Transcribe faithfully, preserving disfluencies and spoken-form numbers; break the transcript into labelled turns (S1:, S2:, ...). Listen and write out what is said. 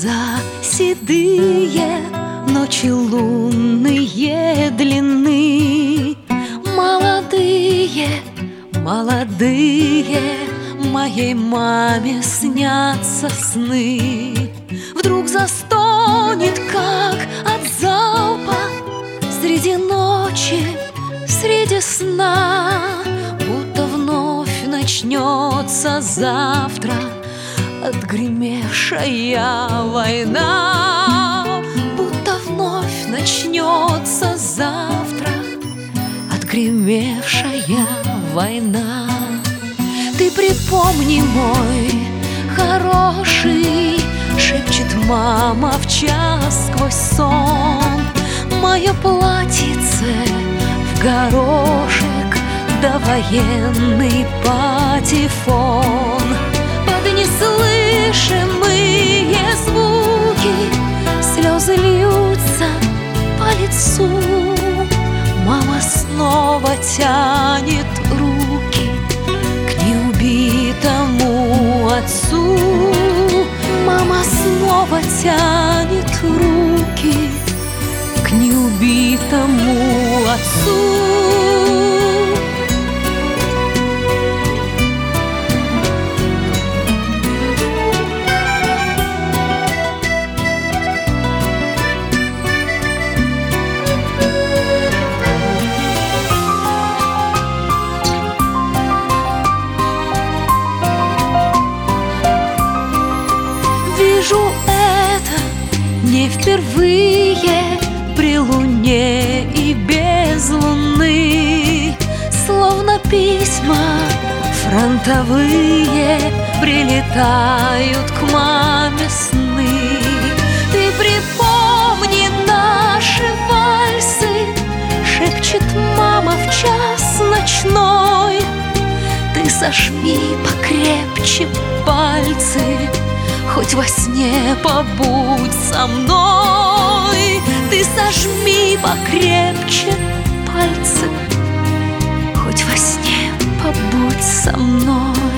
S1: глаза седые, ночи лунные длинны. Молодые, молодые, моей маме снятся сны. Вдруг застонет, как от залпа, среди ночи, среди сна, будто вновь начнется завтра отгремевшая война. Будто вновь начнется завтра отгремевшая война. Ты припомни, мой хороший, шепчет мама в час сквозь сон, мое платьице в горошек да военный патефон. Под неслышимые звуки слезы льются по лицу. Мама снова тянет руки к неубитому отцу. Мама снова тянет руки к неубитому отцу. Вижу это не впервые, при луне и без луны, словно письма фронтовые прилетают к маме сны. Ты припомни наши вальсы, шепчет мама в час ночной. Ты сожми покрепче пальцы, хоть во сне побудь со мной. Ты сожми покрепче пальцы, хоть во сне побудь со мной.